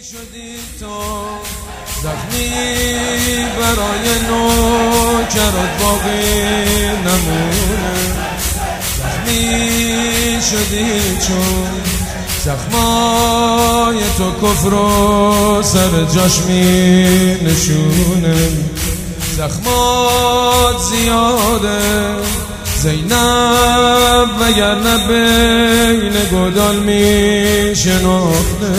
شدی تو زخمی برای نوکرات باقی نمونه، زخمی شدی چون زخمای تو کفر و سر جاش می نشونه، زخمات زیاده زینب وگرنه بین گدال می شناخته،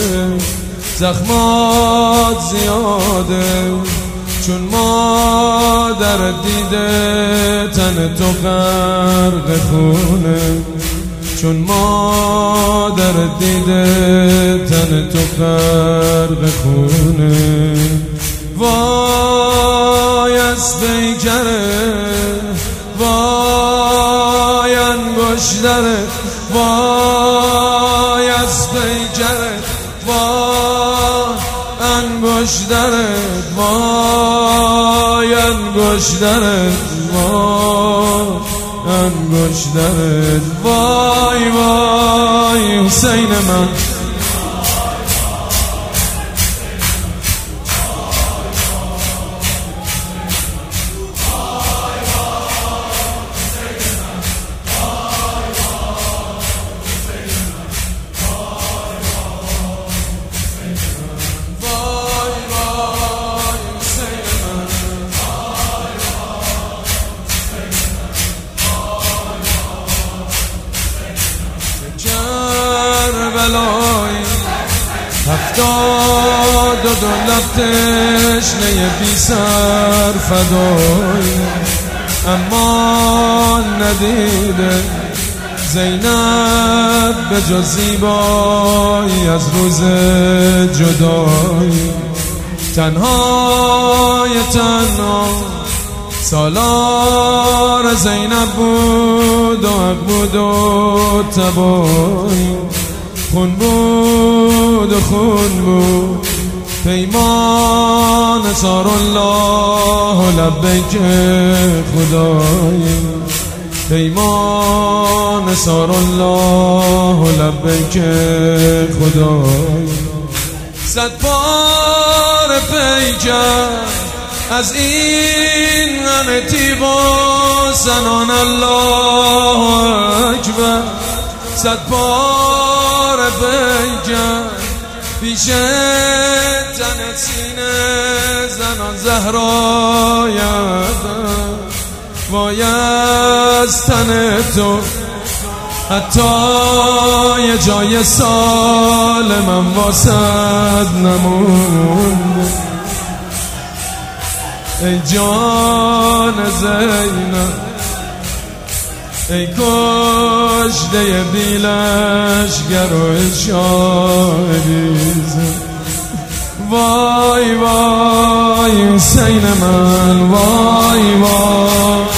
زخمات زیاده چون مادر دیده تن تو غرق خونه، چون مادر دیده تن تو غرق خونه. وای از پیکره، وای انگشتره، وای از پیکره، وای انگشتره، وای انگشتره، وای انگشتره، وای وای حسین من. هفتاد و دو لب تشنه بی سر فدای، اما ندیده زینب به جز زیبایی از روز جدایی، تنهای تنها سالار زینب بود و حق بود و تبایی، خون بود و خون بود پیمان سار الله و لبیک خدایی، پیمان سار الله و لبیک خدایی. صد بار پیکر از این همه تیغ و زنان الله اکبر، صد بار پیکر پیش تن سینه زنان زهرای وای از تن تو حتی یه جای سالمم واسد نمونده، ای جان زینب ای کشته بیلشگر و شاهدیزه، وای وای حسین من، وای وای